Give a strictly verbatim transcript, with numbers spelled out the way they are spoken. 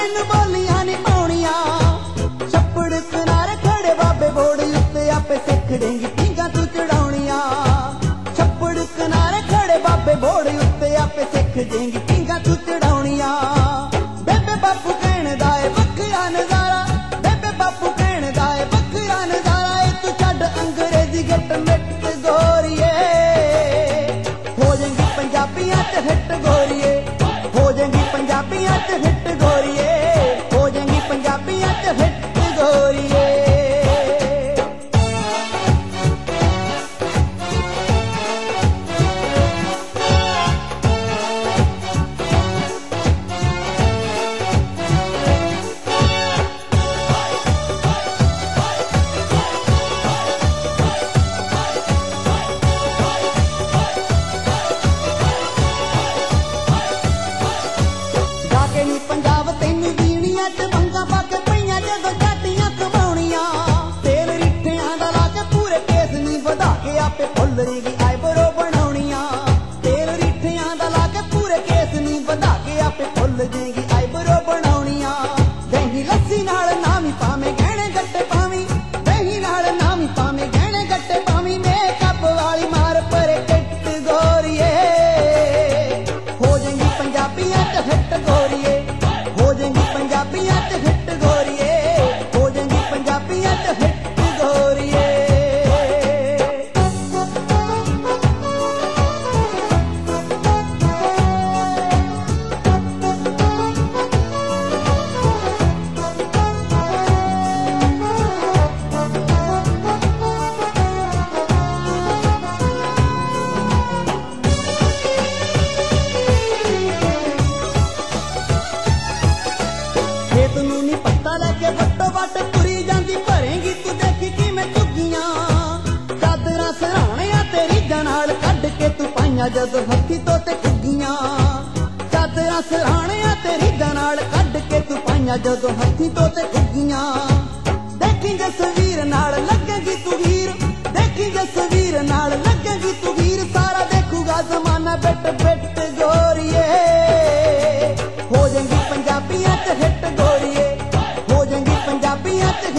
तेन बोलियां नी पाउणियां छप्पड़ किनारे खड़े बाबे बोड़ उत्ते आपे सिख देंगी पींगा तू चढ़ाउणियां छप्पड़ किनारे खड़े बाबे बोड़ उत्ते आपे सिख देंगी पींगा तू चढ़ाउणियां बेबे बापू कहण दा ए बखिया नजारा बेबे बापू कहण दा ए बखिया नजारा ए तू छड्ड अंग्रेजी गिट मिट गोरिए हो जाएंगी पंजाबियां च हिट गोरिए हो जाएंगी पंजाबियां च हिट गोरिए हो जाएंगी पंजाबियां च हिट गोरिए पंजाब तेनू जीनिया च बंगा पग पईयां जदों जाटियां कमाउणियां तेल रिठियां दा ला के पूरे केस नी वधा के आपे फुल्लरी दी आईब्रो बनाउणियां तेल रिठियां दा ला के पूरे केस नी वधा के आपे फुल्लरी दी आईब्रो बनाउणियां दही लस्सी नाल नामी पावे गहणे गट्टे पावी दही नाल नामी पावे गहणे गट्टे पावी मेकअप वाली मार पर किट गोरिए हो जाएंगी पंजाबियां च हिट गोरिए हो जाएंगी पंजाबियां च हिट गोरिए हो जाएंगी पंजाबियां च हिट गोरिए खेत नू नी पत्ता लैके वट्टो वट तुरी जांदी भरेंगी तू देखी किवें झुग्गियां चादरां सराहणियां तेरी नाल कढ के तू पाइयां जदों हत्थी तो ते घुग्गियां चादरां सराहणियां तेरी नाल कढ के तू पाइयां जदों हत्थी तो ते घुग्गियां देखी जसवीर नाल लगेगी तू हीर देखी जसवीर नाल लगेगी तू हीर सारा देखूगा जमाना बिट बिट गोरिए हो जाएंगी पंजाबियां च हिट गोरिए हो जाएंगी पंजाबियां च